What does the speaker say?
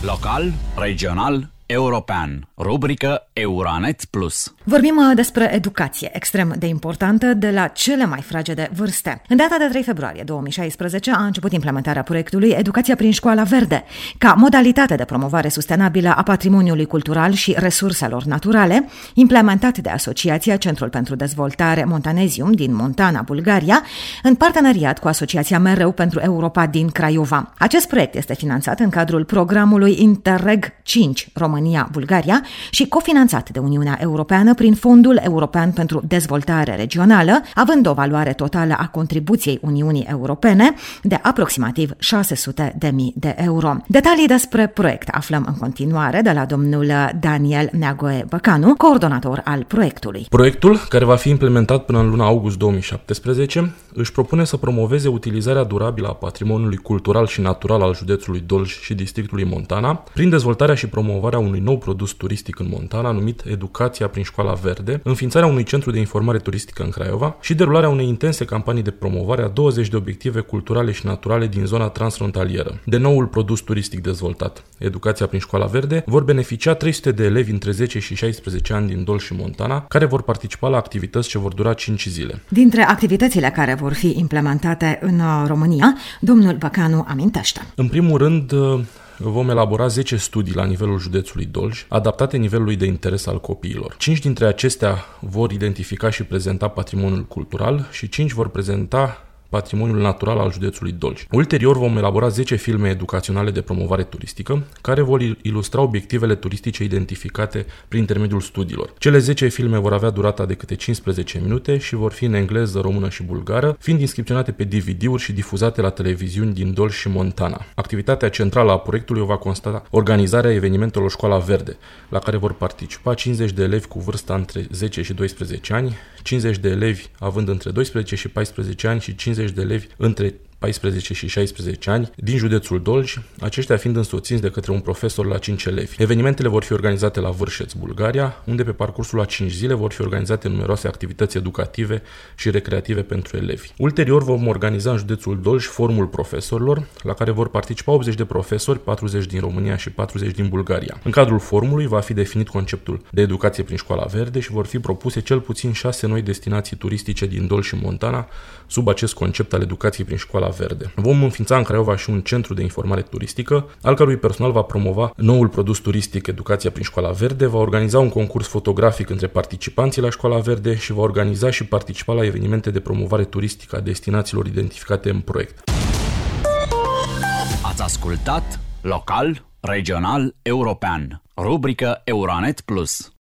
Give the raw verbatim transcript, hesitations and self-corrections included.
Local, regional, european. Rubrică Euranet Plus. Vorbim despre educație, extrem de importantă, de la cele mai fragede vârste. În data de trei februarie două mii șaisprezece a început implementarea proiectului Educația prin școala verde, ca modalitate de promovare sustenabilă a patrimoniului cultural și resurselor naturale, implementat de Asociația Centrul pentru Dezvoltare Montanezium din Montana, Bulgaria, în parteneriat cu Asociația Mereu pentru Europa din Craiova. Acest proiect este finanțat în cadrul programului Interreg cinci România-Bulgaria și cofinanțat de Uniunea Europeană prin Fondul European pentru Dezvoltare Regională, având o valoare totală a contribuției Uniunii Europene de aproximativ șase sute de mii de euro. Detalii despre proiect aflăm în continuare de la domnul Daniel Neagoe Băcanu, coordonator al proiectului. Proiectul, care va fi implementat până în luna august două mii șaptesprezece, își propune să promoveze utilizarea durabilă a patrimoniului cultural și natural al județului Dolj și districtului Montana, prin dezvoltarea și promovarea unui nou produs turistic în Montana, numit Educația prin școala verde, înființarea unui centru de informare turistică în Craiova și derularea unei intense campanii de promovare a douăzeci de obiective culturale și naturale din zona transfrontalieră. De noul produs turistic dezvoltat, Educația prin școala verde, vor beneficia trei sute de elevi între zece și șaisprezece ani din Dolj și Montana, care vor participa la activități ce vor dura cinci zile. Dintre activitățile care vor fi implementate în România, domnul Băcanu amintește. În primul rând, vom elabora zece studii la nivelul județului Dolj, adaptate nivelului de interes al copiilor. cinci dintre acestea vor identifica și prezenta patrimoniul cultural și cinci vor prezenta patrimoniul natural al județului Dolj. Ulterior vom elabora zece filme educaționale de promovare turistică, care vor ilustra obiectivele turistice identificate prin intermediul studiilor. Cele zece filme vor avea durata de câte cincisprezece minute și vor fi în engleză, română și bulgară, fiind inscripționate pe D V D-uri și difuzate la televiziuni din Dolj și Montana. Activitatea centrală a proiectului va consta organizarea evenimentelor Școala Verde, la care vor participa cincizeci de elevi cu vârsta între zece și doisprezece ani, cincizeci de elevi având între doisprezece și paisprezece ani și cincizeci de elevi între paisprezece și șaisprezece ani din județul Dolj, aceștia fiind însoțiți de către un profesor la cinci elevi. Evenimentele vor fi organizate la Vârșeț, Bulgaria, unde pe parcursul a cinci zile vor fi organizate numeroase activități educative și recreative pentru elevi. Ulterior vom organiza în județul Dolj Forumul Profesorilor, la care vor participa optzeci de profesori, patruzeci din România și patruzeci din Bulgaria. În cadrul forumului va fi definit conceptul de educație prin școala verde și vor fi propuse cel puțin șase noi destinații turistice din Dolj și Montana sub acest concept al educației prin școala verde. Vom înființa în Craiova și un centru de informare turistică, al cărui personal va promova noul produs turistic Educația prin școala verde, va organiza un concurs fotografic între participanții la școala verde și va organiza și participa la evenimente de promovare turistică a destinațiilor identificate în proiect. Ați ascultat Local, Regional, European. Rubrică Euranet Plus.